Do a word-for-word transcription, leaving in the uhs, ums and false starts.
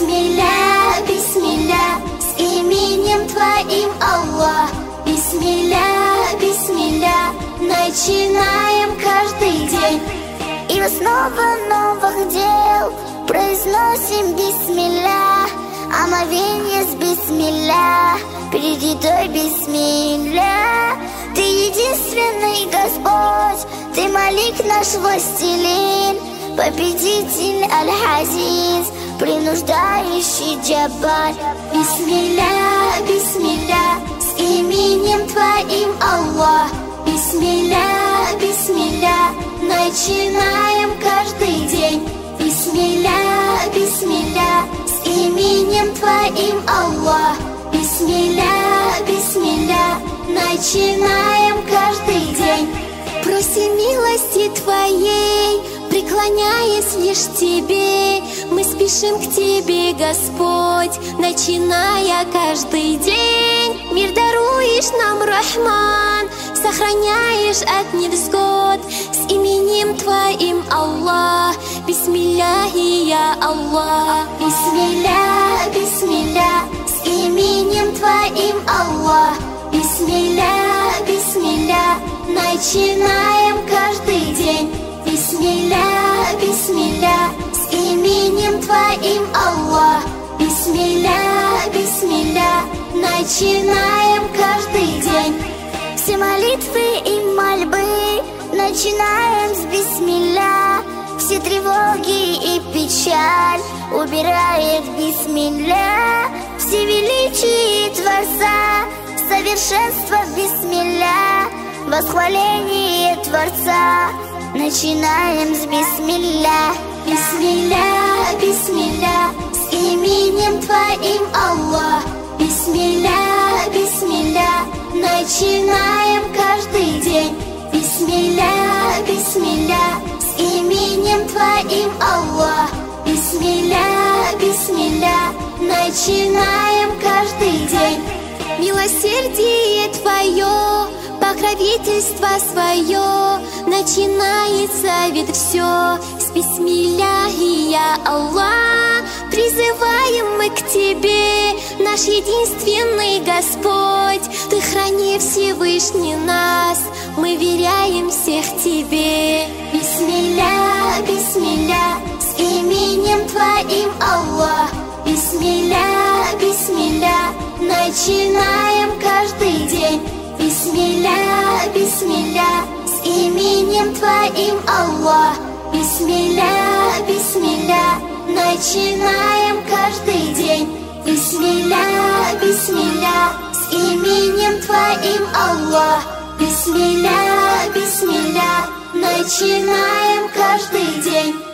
Бисмилля, бисмилля, с именем Твоим, Аллах. Бисмилля, бисмилля, начинаем каждый день. И в основу новых дел произносим бисмилля. Омовение с бисмилля, перед едой бисмилля. Ты единственный Господь, Ты Малик наш властелин, победитель Аль-Азиз, принуждающий Джаббар. Бисмилля, бисмилля, с именем Твоим, Аллах. Бисмилля, бисмилля, начинаем каждый день. Бисмилля, бисмилля, с именем Твоим, Аллах. Бисмилля, бисмилля, начинаем каждый день. Просим милости Твоей, преклоняясь лишь Тебе. Мы спешим к Тебе, Господь, начиная каждый день. Мир даруешь нам, Рахман, сохраняешь от невзгод. С именем Твоим, Аллах. Бисмилляхи, я Аллах. Бисмилля, бисмилля, с именем Твоим, Аллах. Бисмилля, бисмилля, начинаем каждый день. Бисмилля, бисмилля, с именем Твоим, Аллах. Бисмилля, бисмилля, начинаем каждый день. Все молитвы и мольбы начинаем с бисмилля. Все тревоги и печаль убирает бисмилля. Все величие Творца, совершенство бисмилля. Восхваление Творца начинаем с бисмилля. Бисмилля, бисмилля, с именем Твоим, Аллах. Бисмилля, бисмилля, начинаем каждый день. Бисмилля, бисмилля, с именем Твоим, Аллах. Бисмилля, бисмилля, начинаем каждый день. Милосердие Твое, покровительство свое, начинается ведь все с бисмилляхи, я Аллах. Призываем мы к Тебе, наш единственный Господь. Ты храни Всевышний нас, мы веряем всех Тебе. Бисмилля, бисмилля, с именем Твоим, Аллах. Бисмилля, бисмилля, начинаем каждый день. Бисмилля, бисмилля, с именем Твоим, Аллах. Бисмилля, бисмилля, начинаем каждый день. Бисмилля, бисмилля, с именем Твоим, Аллах. Бисмилля, бисмилля, начинаем каждый день.